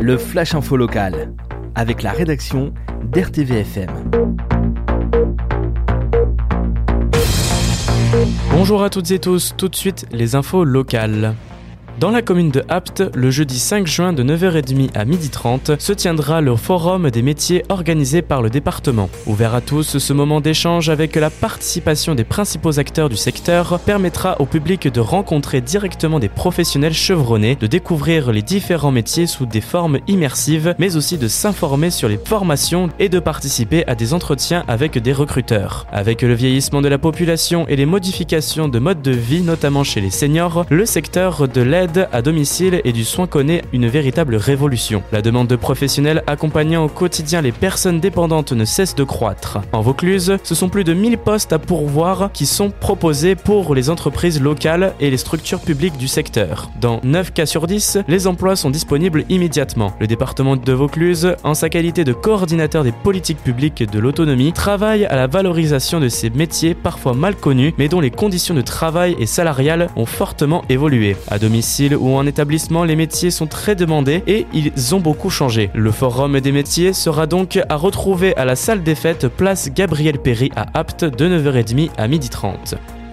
Le Flash Info Local, avec la rédaction d'RTVFM. Bonjour à toutes et tous, tout de suite les infos locales. Dans la commune de Apt, le jeudi 5 juin de 9h30 à 12h30 se tiendra le forum des métiers organisé par le département. Ouvert à tous, ce moment d'échange avec la participation des principaux acteurs du secteur permettra au public de rencontrer directement des professionnels chevronnés, de découvrir les différents métiers sous des formes immersives, mais aussi de s'informer sur les formations et de participer à des entretiens avec des recruteurs. Avec le vieillissement de la population et les modifications de mode de vie, notamment chez les seniors, le secteur de l'aide à domicile et du soin connaît une véritable révolution. La demande de professionnels accompagnant au quotidien les personnes dépendantes ne cesse de croître. En Vaucluse, ce sont plus de 1000 postes à pourvoir qui sont proposés pour les entreprises locales et les structures publiques du secteur. Dans 9 cas sur 10, les emplois sont disponibles immédiatement. Le département de Vaucluse, en sa qualité de coordinateur des politiques publiques de l'autonomie, travaille à la valorisation de ces métiers parfois mal connus, mais dont les conditions de travail et salariales ont fortement évolué. À domicile ou en établissement, les métiers sont très demandés et ils ont beaucoup changé. Le forum des métiers sera donc à retrouver à la salle des fêtes place Gabriel Péry à Apt de 9h30 à 12h30.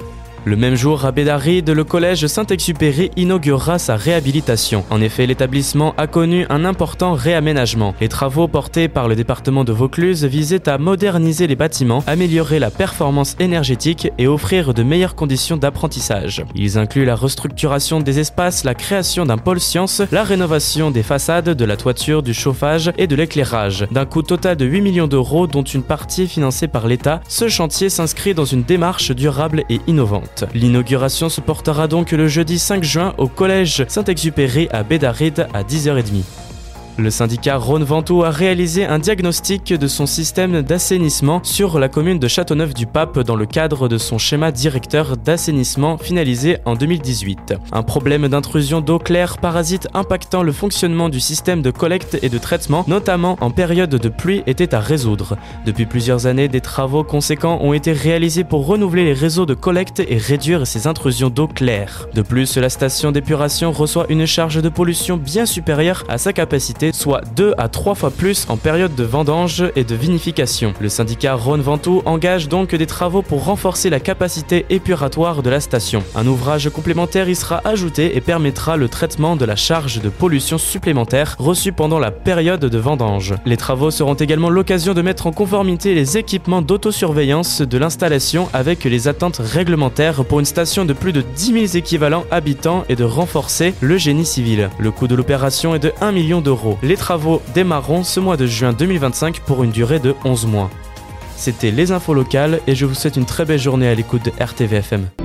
Le même jour, à Bédarrides, le collège Saint-Exupéry inaugurera sa réhabilitation. En effet, l'établissement a connu un important réaménagement. Les travaux portés par le département de Vaucluse visaient à moderniser les bâtiments, améliorer la performance énergétique et offrir de meilleures conditions d'apprentissage. Ils incluent la restructuration des espaces, la création d'un pôle sciences, la rénovation des façades, de la toiture, du chauffage et de l'éclairage. D'un coût total de 8 millions d'euros, dont une partie financée par l'État, ce chantier s'inscrit dans une démarche durable et innovante. L'inauguration se portera donc le jeudi 5 juin au collège Saint-Exupéry à Bédarrides à 10h30. Le syndicat Rhône-Ventoux a réalisé un diagnostic de son système d'assainissement sur la commune de Châteauneuf-du-Pape dans le cadre de son schéma directeur d'assainissement finalisé en 2018. Un problème d'intrusion d'eau claire parasite impactant le fonctionnement du système de collecte et de traitement, notamment en période de pluie, était à résoudre. Depuis plusieurs années, des travaux conséquents ont été réalisés pour renouveler les réseaux de collecte et réduire ces intrusions d'eau claire. De plus, la station d'épuration reçoit une charge de pollution bien supérieure à sa capacité, soit 2 à 3 fois plus en période de vendange et de vinification. Le syndicat Rhône-Ventoux engage donc des travaux pour renforcer la capacité épuratoire de la station. Un ouvrage complémentaire y sera ajouté et permettra le traitement de la charge de pollution supplémentaire reçue pendant la période de vendange. Les travaux seront également l'occasion de mettre en conformité les équipements d'autosurveillance de l'installation avec les attentes réglementaires pour une station de plus de 10 000 équivalents habitants et de renforcer le génie civil. Le coût de l'opération est de 1 million d'euros. Les travaux démarreront ce mois de juin 2025 pour une durée de 11 mois. C'était les infos locales et je vous souhaite une très belle journée à l'écoute de RTVFM.